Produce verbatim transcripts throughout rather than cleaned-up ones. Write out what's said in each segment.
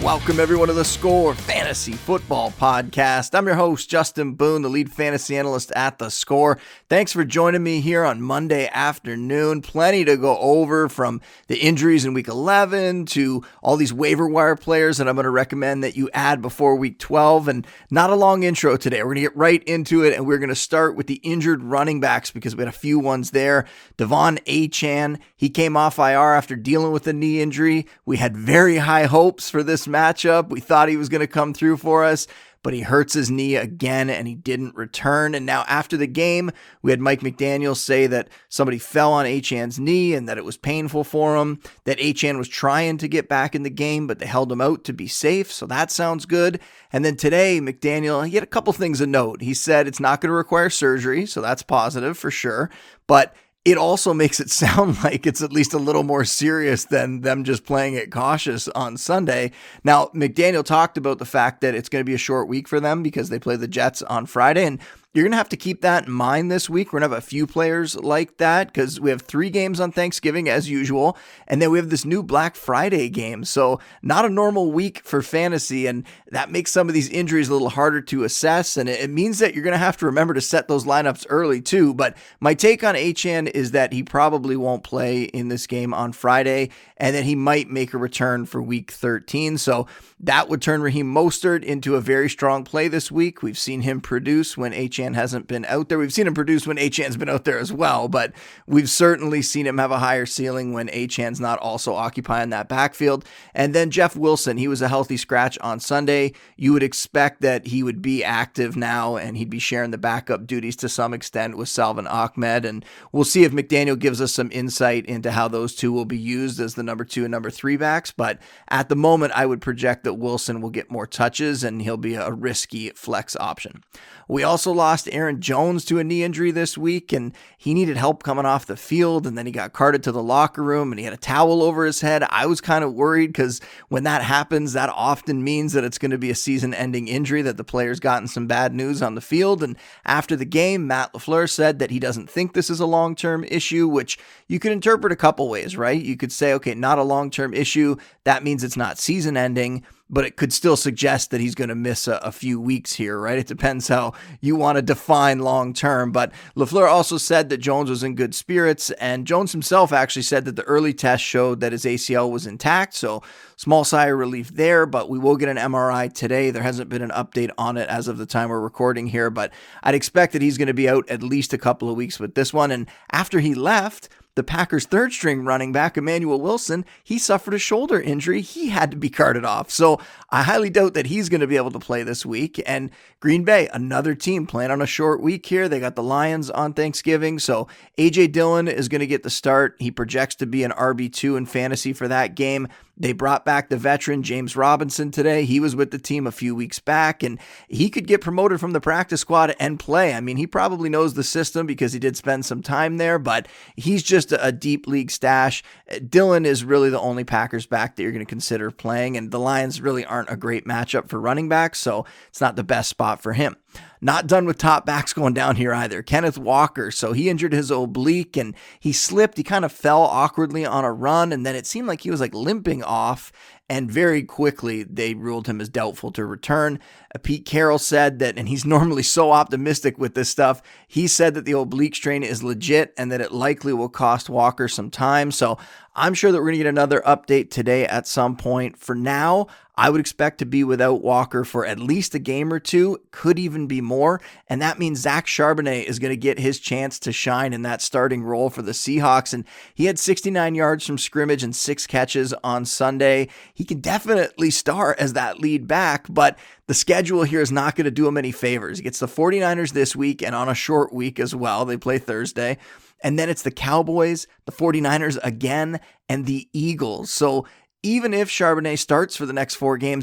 Welcome everyone to the Score Fantasy Football Podcast. I'm your host, Justin Boone, the lead fantasy analyst at the Score. Thanks for joining me here on Monday afternoon. Plenty to go over, from the injuries in week eleven to all these waiver wire players that I'm going to recommend that you add before week twelve. And not a long intro today. We're going to get right into it, and we're going to start with the injured running backs because we had a few ones there. De'Von Achane, he came off I R after dealing with a knee injury. We had very high hopes for this matchup. We thought he was going to come through for us, but he hurts his knee again and he didn't return. And now after the game, we had Mike McDaniel say that somebody fell on Achane's knee and that it was painful for him, that Achane was trying to get back in the game, but they held him out to be safe. So that sounds good. And then today, McDaniel, he had a couple things to note. He said it's not going to require surgery, so that's positive for sure. But it also makes it sound like it's at least a little more serious than them just playing it cautious on Sunday. Now, McDaniel talked about the fact that it's going to be a short week for them because they play the Jets on Friday, and you're going to have to keep that in mind this week. We're going to have a few players like that because we have three games on Thanksgiving as usual, and then we have this new Black Friday game. So not a normal week for fantasy, and that makes some of these injuries a little harder to assess, and it means that you're going to have to remember to set those lineups early too. But my take on Achane is that he probably won't play in this game on Friday, and that he might make a return for week thirteen. So that would turn Raheem Mostert into a very strong play this week. We've seen him produce when Achane hasn't been out there. We've seen him produce when Achane's been out there as well, but we've certainly seen him have a higher ceiling when Achane's not also occupying that backfield. And then Jeff Wilson, he was a healthy scratch on Sunday. You would expect that he would be active now and he'd be sharing the backup duties to some extent with Salvon Ahmed. And we'll see if McDaniel gives us some insight into how those two will be used as the number two and number three backs. But at the moment, I would project that Wilson will get more touches and he'll be a risky flex option. We also lost Aaron Jones to a knee injury this week, and he needed help coming off the field, and then he got carted to the locker room, and he had a towel over his head. I was kind of worried because when that happens, that often means that it's going to be a season-ending injury, that the player's gotten some bad news on the field. And after the game, Matt LaFleur said that he doesn't think this is a long-term issue, which you could interpret a couple ways, right? You could say, okay, not a long-term issue. That means it's not season-ending, but it could still suggest that he's going to miss a, a few weeks here, right? It depends how you want to define long-term. But LaFleur also said that Jones was in good spirits, and Jones himself actually said that the early test showed that his A C L was intact, so small sigh of relief there, but we will get an M R I today. There hasn't been an update on it as of the time we're recording here, but I'd expect that he's going to be out at least a couple of weeks with this one. And after he left, the Packers' third-string running back, Emmanuel Wilson, he suffered a shoulder injury. He had to be carted off. So I highly doubt that he's going to be able to play this week. And Green Bay, another team playing on a short week here. They got the Lions on Thanksgiving. So A J Dillon is going to get the start. He projects to be an R B two in fantasy for that game. They brought back the veteran James Robinson today. He was with the team a few weeks back, and he could get promoted from the practice squad and play. I mean, he probably knows the system because he did spend some time there, but he's just a deep league stash. Dillon is really the only Packers back that you're going to consider playing, and the Lions really aren't a great matchup for running backs, so it's not the best spot for him. Not done with top backs going down here either. Kenneth Walker, so he injured his oblique and he slipped. He kind of fell awkwardly on a run, and then it seemed like he was like limping off, and very quickly they ruled him as doubtful to return. Uh, Pete Carroll said that, and he's normally so optimistic with this stuff, he said that the oblique strain is legit and that it likely will cost Walker some time. So I'm sure that we're going to get another update today at some point. For now, I would expect to be without Walker for at least a game or two, could even be more, and that means Zach Charbonnet is going to get his chance to shine in that starting role for the Seahawks, and he had sixty-nine yards from scrimmage and six catches on Sunday. He can definitely start as that lead back, but the schedule here is not going to do him any favors. He gets the 49ers this week and on a short week as well. They play Thursday. And then it's the Cowboys, the 49ers again, and the Eagles. So even if Charbonnet starts for the next four games,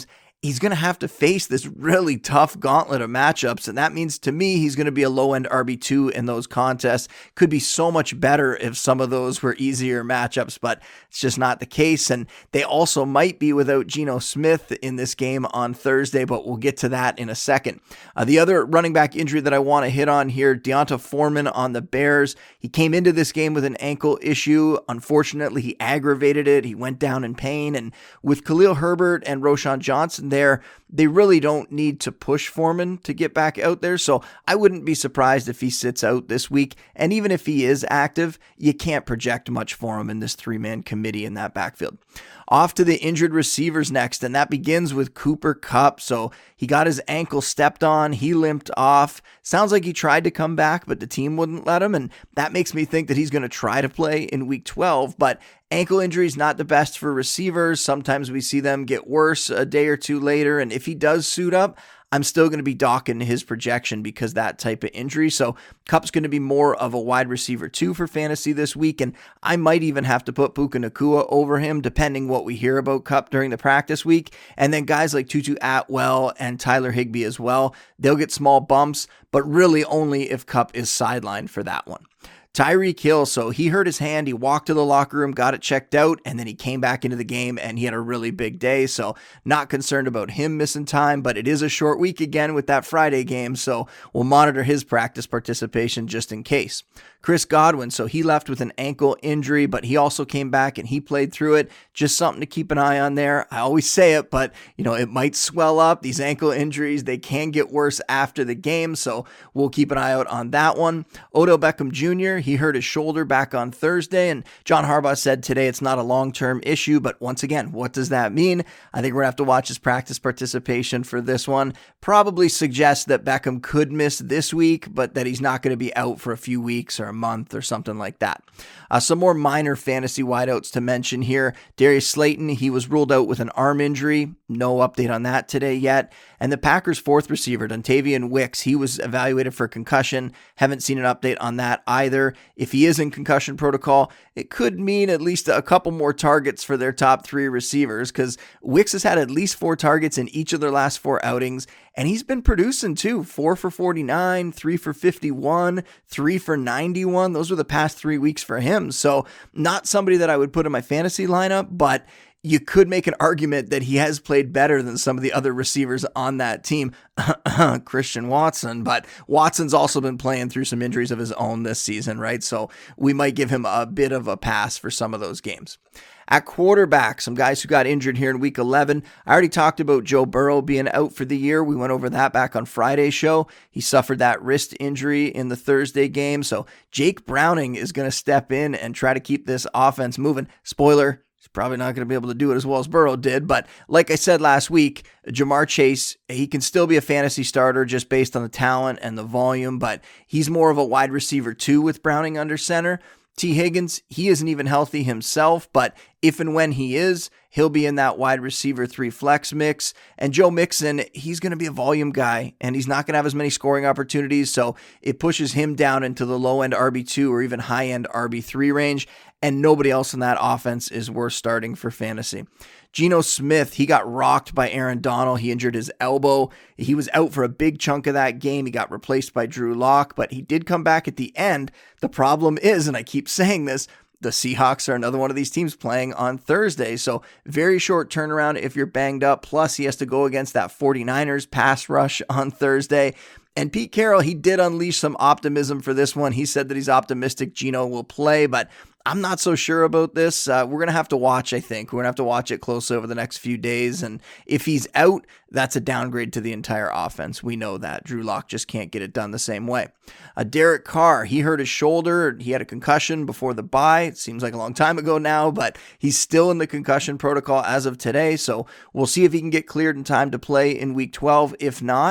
he's going to have to face this really tough gauntlet of matchups. And that means to me, he's going to be a low-end R B two in those contests. Could be so much better if some of those were easier matchups, but it's just not the case. And they also might be without Geno Smith in this game on Thursday, but we'll get to that in a second. Uh, the other running back injury that I want to hit on here, D'Onta Foreman on the Bears. He came into this game with an ankle issue. Unfortunately, he aggravated it. He went down in pain. And with Khalil Herbert and Roschon Johnson there, they really don't need to push Foreman to get back out there. So I wouldn't be surprised if he sits out this week. And even if he is active, you can't project much for him in this three-man committee in that backfield. Off to the injured receivers next, and that begins with Cooper Kupp. So he got his ankle stepped on. He limped off. Sounds like he tried to come back, but the team wouldn't let him, and that makes me think that he's going to try to play in week twelve, but ankle injury is not the best for receivers. Sometimes we see them get worse a day or two later, and if he does suit up, I'm still going to be docking his projection because that type of injury. So Kupp's going to be more of a wide receiver two for fantasy this week, and I might even have to put Puka Nacua over him depending what we hear about Kupp during the practice week. And then guys like Tutu Atwell and Tyler Higbee as well, they'll get small bumps, but really only if Kupp is sidelined for that one. Tyreek Hill, so he hurt his hand, he walked to the locker room, got it checked out, and then he came back into the game and he had a really big day, so not concerned about him missing time, but it is a short week again with that Friday game, so we'll monitor his practice participation just in case. Chris Godwin, so he left with an ankle injury, but he also came back and he played through it. Just something to keep an eye on there. I always say it, but you know, it might swell up. These ankle injuries, they can get worse after the game, so we'll keep an eye out on that one. Odell Beckham Junior, he hurt his shoulder back on Thursday, and John Harbaugh said today it's not a long-term issue, but once again, what does that mean? I think we're going to have to watch his practice participation for this one. Probably suggests that Beckham could miss this week, but that he's not going to be out for a few weeks or a month or something like that. Uh, some more minor fantasy wideouts to mention here. Darius Slayton, he was ruled out with an arm injury. No update on that today yet. And the Packers' fourth receiver, Dontavian Wicks, he was evaluated for concussion. Haven't seen an update on that either. If he is in concussion protocol, it could mean at least a couple more targets for their top three receivers because Wicks has had at least four targets in each of their last four outings. And he's been producing too. Four for forty-nine, three for fifty-one, three for ninety-one. Those were the past three weeks for him. So not somebody that I would put in my fantasy lineup, but you could make an argument that he has played better than some of the other receivers on that team. Christian Watson, but Watson's also been playing through some injuries of his own this season, right? So we might give him a bit of a pass for some of those games. At quarterback, some guys who got injured here in week eleven. I already talked about Joe Burrow being out for the year. We went over that back on Friday's show. He suffered that wrist injury in the Thursday game. So Jake Browning is going to step in and try to keep this offense moving. Spoiler, he's probably not going to be able to do it as well as Burrow did. But like I said last week, Jamar Chase, he can still be a fantasy starter just based on the talent and the volume, but he's more of a wide receiver too with Browning under center. T. Higgins, he isn't even healthy himself, but if and when he is, he'll be in that wide receiver three flex mix. And Joe Mixon, he's going to be a volume guy, and he's not going to have as many scoring opportunities, so it pushes him down into the low-end R B two or even high-end R B three range, and nobody else in that offense is worth starting for fantasy. Geno Smith, he got rocked by Aaron Donald. He injured his elbow. He was out for a big chunk of that game. He got replaced by Drew Lock, but he did come back at the end. The problem is, and I keep saying this, the Seahawks are another one of these teams playing on Thursday. So very short turnaround if you're banged up. Plus, he has to go against that 49ers pass rush on Thursday. And Pete Carroll, he did unleash some optimism for this one. He said that he's optimistic Geno will play, but I'm not so sure about this. Uh, we're going to have to watch, I think. We're going to have to watch it closely over the next few days. And if he's out, that's a downgrade to the entire offense. We know that. Drew Lock just can't get it done the same way. Uh, Derek Carr, he hurt his shoulder. He had a concussion before the bye. It seems like a long time ago now, but he's still in the concussion protocol as of today. So we'll see if he can get cleared in time to play in week twelve. If not,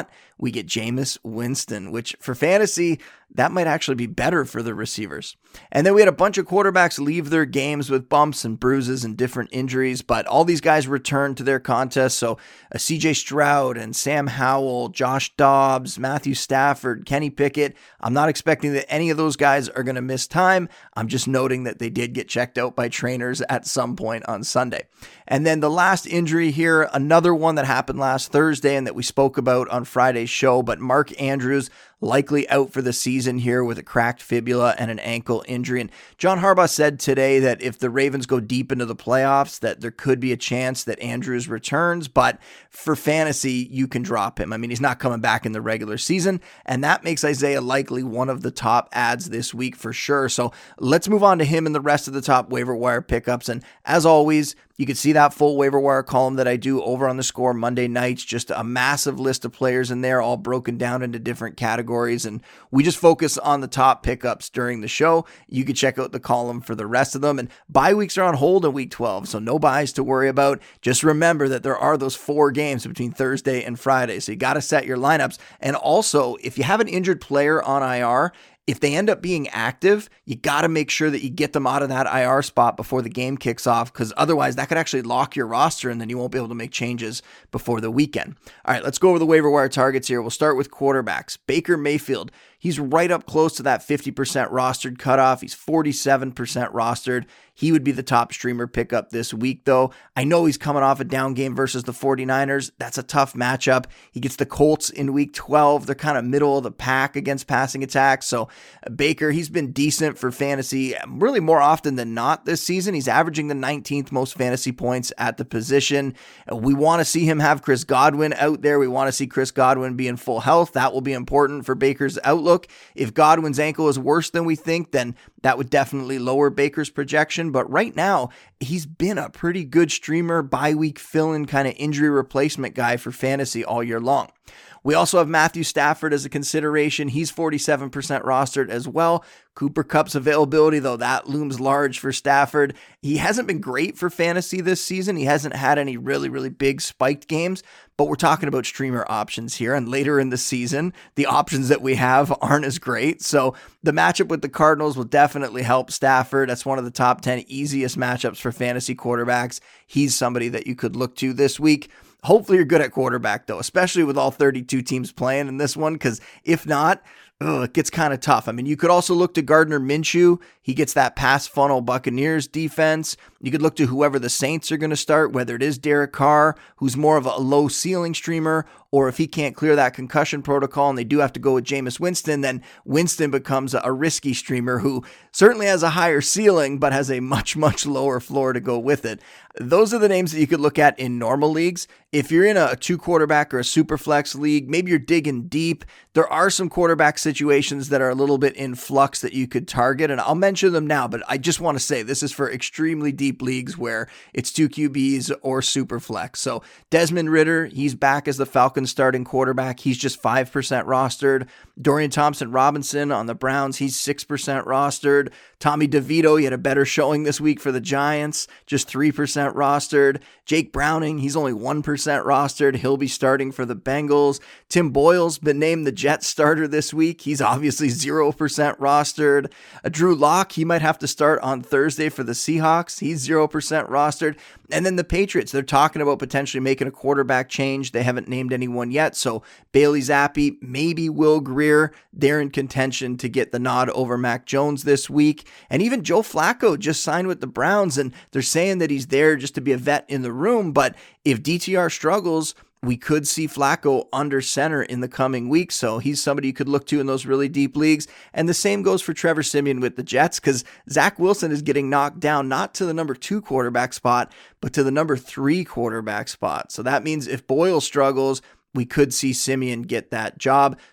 we get Jameis Winston, which for fantasy, that might actually be better for the receivers. And then we had a bunch of quarterbacks leave their games with bumps and bruises and different injuries, but all these guys returned to their contests. So uh, C J Stroud and Sam Howell, Josh Dobbs, Matthew Stafford, Kenny Pickett. I'm not expecting that any of those guys are going to miss time. I'm just noting that they did get checked out by trainers at some point on Sunday. And then the last injury here, another one that happened last Thursday and that we spoke about on Friday's show, but Mark Andrews likely out for the season here with a cracked fibula and an ankle injury. And John Harbaugh said today that if the Ravens go deep into the playoffs, that there could be a chance that Andrews returns, but for fantasy, you can drop him. I mean, he's not coming back in the regular season, and that makes Isaiah likely one of the top ads this week for sure. So let's move on to him and the rest of the top waiver wire pickups. And as always, you can see that full waiver wire column that I do over on the Score Monday nights, just a massive list of players in there, all broken down into different categories. And we just focus on the top pickups during the show. You can check out the column for the rest of them. And bye weeks are on hold in week twelve, so no buys to worry about. Just remember that there are those four games between Thursday and Friday. So you got to set your lineups. And also, if you have an injured player on I R, if they end up being active, you got to make sure that you get them out of that I R spot before the game kicks off, because otherwise that could actually lock your roster and then you won't be able to make changes before the weekend. All right, let's go over the waiver wire targets here. We'll start with quarterbacks. Baker Mayfield, he's right up close to that fifty percent rostered cutoff. He's forty-seven percent rostered. He would be the top streamer pickup this week, though. I know he's coming off a down game versus the 49ers. That's a tough matchup. He gets the Colts in week twelve. They're kind of middle of the pack against passing attacks. So Baker, he's been decent for fantasy really more often than not this season. He's averaging the nineteenth most fantasy points at the position. We want to see him have Chris Godwin out there. We want to see Chris Godwin be in full health. That will be important for Baker's outlook. If Godwin's ankle is worse than we think, then that would definitely lower Baker's projection. But right now, he's been a pretty good streamer, bye-week fill-in kind of injury replacement guy for fantasy all year long. We also have Matthew Stafford as a consideration. He's forty-seven percent rostered as well. Cooper Kupp's availability, though, that looms large for Stafford. He hasn't been great for fantasy this season. He hasn't had any really, really big spiked games, but we're talking about streamer options here. And later in the season, the options that we have aren't as great. So the matchup with the Cardinals will definitely help Stafford. That's one of the top ten easiest matchups for fantasy quarterbacks. He's somebody that you could look to this week. Hopefully you're good at quarterback, though, especially with all thirty-two teams playing in this one, because if not, ugh, it gets kind of tough. I mean, you could also look to Gardner Minshew. He gets that pass funnel Buccaneers defense. You could look to whoever the Saints are going to start, whether it is Derek Carr, who's more of a low ceiling streamer, or if he can't clear that concussion protocol and they do have to go with Jameis Winston, then Winston becomes a risky streamer who certainly has a higher ceiling, but has a much, much lower floor to go with it. Those are the names that you could look at in normal leagues. If you're in a two quarterback or a super flex league, maybe you're digging deep, there are some quarterback situations that are a little bit in flux that you could target, and I'll mention them now, but I just want to say this is for extremely deep leagues where it's two Q Bs or super flex. So Desmond Ridder, he's back as the Falcons starting quarterback. He's just five percent rostered. Dorian Thompson-Robinson on the Browns, he's six percent rostered. Tommy DeVito, he had a better showing this week for the Giants, just three percent rostered. Jake Browning, he's only one percent rostered. He'll be starting for the Bengals. Tim Boyle's been named the Jets starter this week. He's obviously zero percent rostered. Uh, Drew Lock, he might have to start on Thursday for the Seahawks. He's zero percent rostered. And then the Patriots, they're talking about potentially making a quarterback change. They haven't named anyone yet. So Bailey Zappi, maybe Will Grier, they're in contention to get the nod over Mac Jones this week. And even Joe Flacco just signed with the Browns, and they're saying that he's there just to be a vet in the room. But if D T R struggles, we could see Flacco under center in the coming weeks. So he's somebody you could look to in those really deep leagues. And the same goes for Trevor Siemian with the Jets, because Zach Wilson is getting knocked down, not to the number two quarterback spot, but to the number three quarterback spot. So that means if Boyle struggles, we could see Siemian get that job.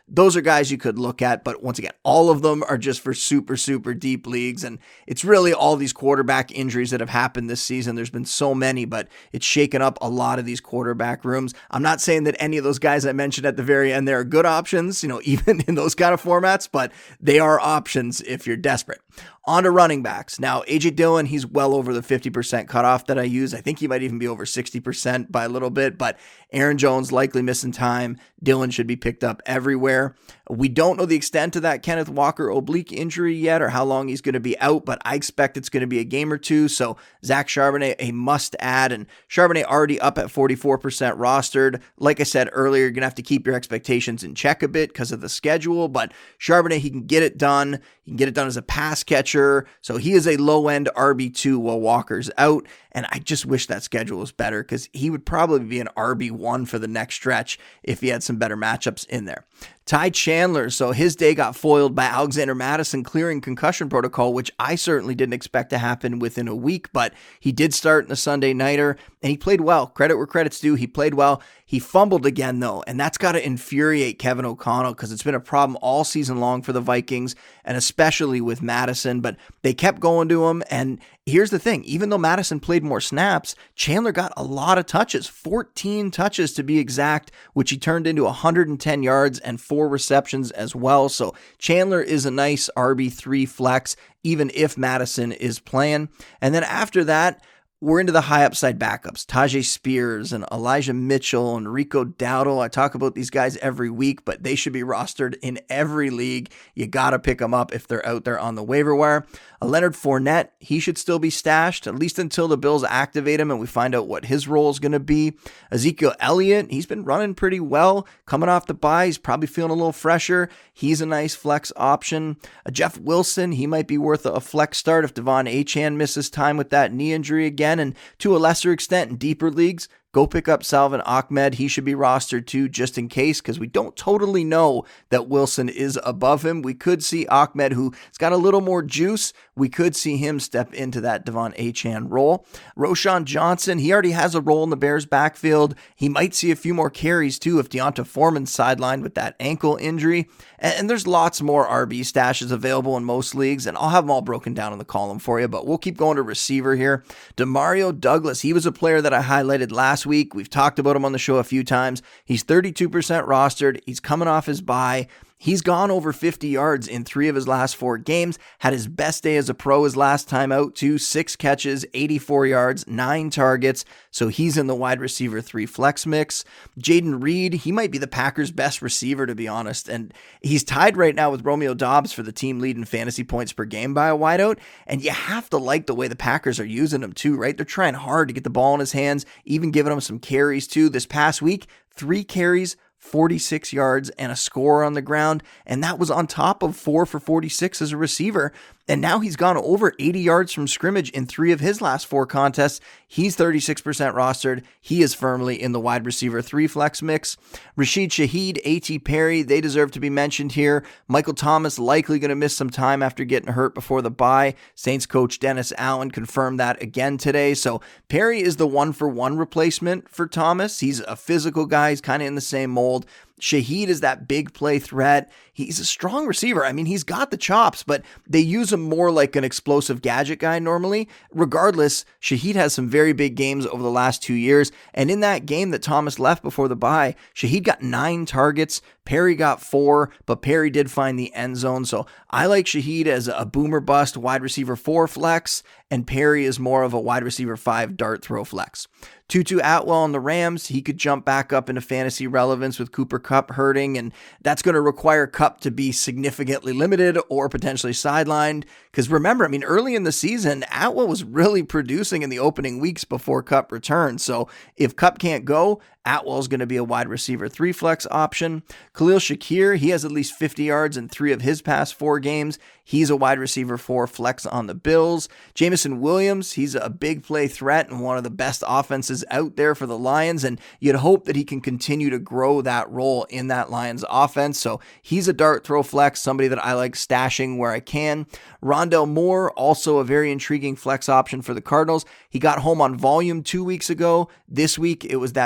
those are guys you could look at. But once again, all of them are just for super, super deep leagues. And it's really all these quarterback injuries that have happened this season. There's been so many, but it's shaken up a lot of these quarterback rooms. I'm not saying that any of those guys I mentioned at the very end, there are good options, you know, even in those kind of formats, but they are options if you're desperate. On to running backs. Now, A J Dillon, he's well over the fifty percent cutoff that I use. I think he might even be over sixty percent by a little bit, but Aaron Jones likely missing time. Dillon should be picked up everywhere. We don't know the extent of that Kenneth Walker oblique injury yet or how long he's going to be out, but I expect it's going to be a game or two. So Zach Charbonnet, a must add, and Charbonnet already up at forty-four percent rostered. Like I said earlier, you're going to have to keep your expectations in check a bit because of the schedule, but Charbonnet, he can get it done. He can get it done as a pass catcher. So he is a low-end R B two while Walker's out, and I just wish that schedule was better because he would probably be an R B one for the next stretch if he had some better matchups in there. Ty Chandler, so his day got foiled by Alexander Mattison clearing concussion protocol, which I certainly didn't expect to happen within a week, but he did start in a Sunday nighter, and he played well. Credit where credit's due. He played well. He fumbled again, though, and that's got to infuriate Kevin O'Connell because it's been a problem all season long for the Vikings, and especially with Mattison, but they kept going to him, and here's the thing. Even though Mattison played more snaps, Chandler got a lot of touches, fourteen touches to be exact, which he turned into one hundred ten yards and four receptions as well. So Chandler is a nice R B three flex, even if Mattison is playing. And then after that, we're into the high upside backups, Tajay Spears and Elijah Mitchell and Rico Dowdle. I talk about these guys every week, but they should be rostered in every league. You got to pick them up if they're out there on the waiver wire. A Leonard Fournette, he should still be stashed, at least until the Bills activate him and we find out what his role is going to be. Ezekiel Elliott, he's been running pretty well. Coming off the bye, he's probably feeling a little fresher. He's a nice flex option. A Jeff Wilson, he might be worth a flex start if Devon Achane misses time with that knee injury again. And to a lesser extent in deeper leagues, go pick up Salvon Ahmed. He should be rostered too, just in case, because we don't totally know that Wilson is above him. We could see Ahmed, who's got a little more juice. We could see him step into that Devon Achane role. Roschon Johnson, he already has a role in the Bears backfield. He might see a few more carries too if Deonta Foreman's sidelined with that ankle injury. And there's lots more R B stashes available in most leagues, and I'll have them all broken down in the column for you, but we'll keep going to receiver here. Demario Douglas, he was a player that I highlighted last week. We've talked about him on the show a few times. He's thirty-two percent rostered. He's coming off his bye. He's gone over fifty yards in three of his last four games, had his best day as a pro his last time out too, six catches, eighty-four yards, nine targets, so he's in the wide receiver three flex mix. Jaden Reed, he might be the Packers' best receiver, to be honest, and he's tied right now with Romeo Doubs for the team lead in fantasy points per game by a wideout, and you have to like the way the Packers are using him too, right? They're trying hard to get the ball in his hands, even giving him some carries too. This past week, three carries, forty-six yards and a score on the ground, and that was on top of four for forty-six as a receiver. And now he's gone over eighty yards from scrimmage in three of his last four contests. He's thirty-six percent rostered. He is firmly in the wide receiver three flex mix. Rashid Shaheed, A T Perry, they deserve to be mentioned here. Michael Thomas likely going to miss some time after getting hurt before the bye. Saints coach Dennis Allen confirmed that again today. So Perry is the one-for-one replacement for Thomas. He's a physical guy. He's kind of in the same mold. Shaheed is that big play threat. He's a strong receiver. I mean, he's got the chops, but they use him more like an explosive gadget guy normally. Regardless, Shaheed has some very big games over the last two years. And in that game that Thomas left before the bye, Shaheed got nine targets. Perry got four, but Perry did find the end zone. So I like Shaheed as a boomer bust wide receiver four flex, and Perry is more of a wide receiver five dart throw flex. Tutu Atwell on the Rams, he could jump back up into fantasy relevance with Cooper Kupp hurting, and that's going to require Kupp to be significantly limited or potentially sidelined. Because remember, I mean, early in the season, Atwell was really producing in the opening weeks before Kupp returned. So if Kupp can't go, Atwell's going to be a wide receiver three flex option. Khalil Shakir, he has at least fifty yards in three of his past four games. He's a wide receiver four flex on the Bills. Jameson Williams, he's a big play threat and one of the best offenses out there for the Lions, and you'd hope that he can continue to grow that role in that Lions offense. So he's a dart throw flex, somebody that I like stashing where I can. Rondale Moore, also a very intriguing flex option for the Cardinals. He got home on volume two weeks ago. This week, it was that big play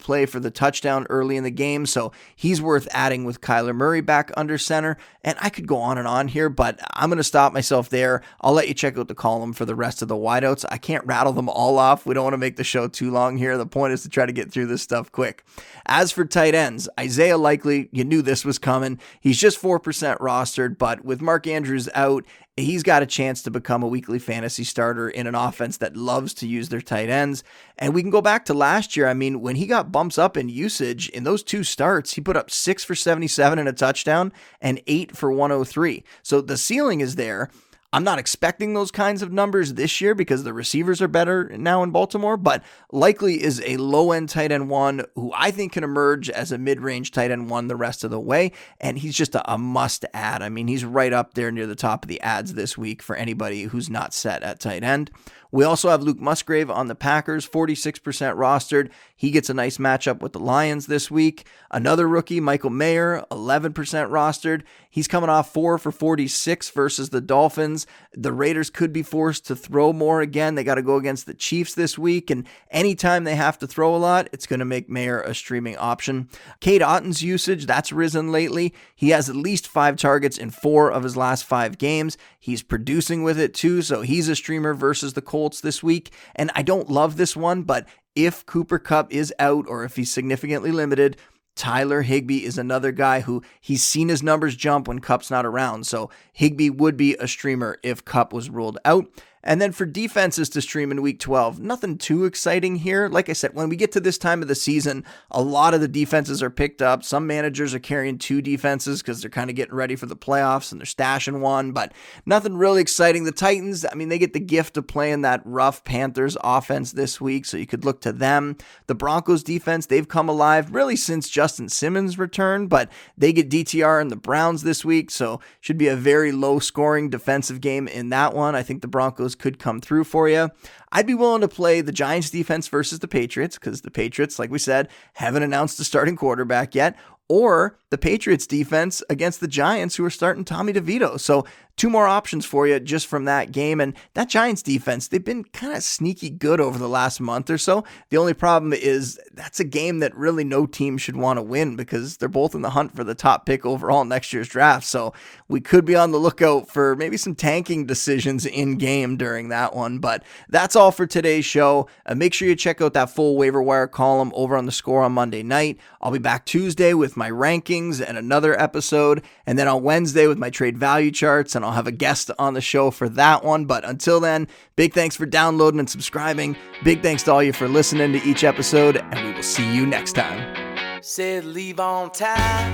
play for the touchdown early in the game, so he's worth adding with Kyler Murray back under center. And I could go on and on here, but I'm going to stop myself there. I'll let you check out the column for the rest of the wideouts. I can't rattle them all off. We don't want to make the show too long here. The point is to try to get through this stuff quick. As for tight ends, Isaiah Likely, you knew this was coming. He's just four percent rostered, but with Mark Andrews out, he's got a chance to become a weekly fantasy starter in an offense that loves to use their tight ends. And we can go back to last year. I mean, when he got bumps up in usage in those two starts, he put up six for seventy-seven and a touchdown and eight for one oh three. So the ceiling is there. I'm not expecting those kinds of numbers this year because the receivers are better now in Baltimore, but Likely is a low-end tight end one who I think can emerge as a mid-range tight end one the rest of the way, and he's just a, a must-add. I mean, he's right up there near the top of the ads this week for anybody who's not set at tight end. We also have Luke Musgrave on the Packers, forty-six percent rostered. He gets a nice matchup with the Lions this week. Another rookie, Michael Mayer, eleven percent rostered. He's coming off four for forty-six versus the Dolphins. The Raiders could be forced to throw more again. They got to go against the Chiefs this week, and anytime they have to throw a lot, it's going to make Mayer a streaming option. Cade Otton's usage, that's risen lately. He has at least five targets in four of his last five games. He's producing with it too, so he's a streamer versus the Colts this week. And I don't love this one, but if Cooper Kupp is out or if he's significantly limited, Tyler Higbee is another guy who he's seen his numbers jump when Kupp's not around. So Higbee would be a streamer if Kupp was ruled out. And then for defenses to stream in week twelve, nothing too exciting here. Like I said, when we get to this time of the season, a lot of the defenses are picked up. Some managers are carrying two defenses because they're kind of getting ready for the playoffs and they're stashing one, but nothing really exciting. The Titans, I mean, they get the gift of playing that rough Panthers offense this week, so you could look to them. The Broncos defense, they've come alive really since Justin Simmons returned, but they get D T R and the Browns this week, so should be a very low scoring defensive game in that one. I think the Broncos could come through for you. I'd be willing to play the Giants defense versus the Patriots because the Patriots, like we said, haven't announced a starting quarterback yet, or the Patriots defense against the Giants who are starting Tommy DeVito. So two more options for you just from that game. And that Giants defense, they've been kind of sneaky good over the last month or so. The only problem is that's a game that really no team should want to win because they're both in the hunt for the top pick overall next year's draft. So we could be on the lookout for maybe some tanking decisions in game during that one. But that's all for today's show. Uh, make sure you check out that full waiver wire column over on The Score on Monday night. I'll be back Tuesday with my rankings and another episode. And then on Wednesday with my trade value charts, and I'll have a guest on the show for that one. But until then, big thanks for downloading and subscribing. Big thanks to all you for listening to each episode, and we will see you next time. Said leave on time,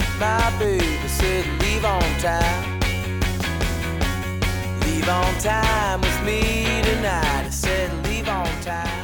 my baby said leave on time. Leave on time with me tonight. I said leave on time.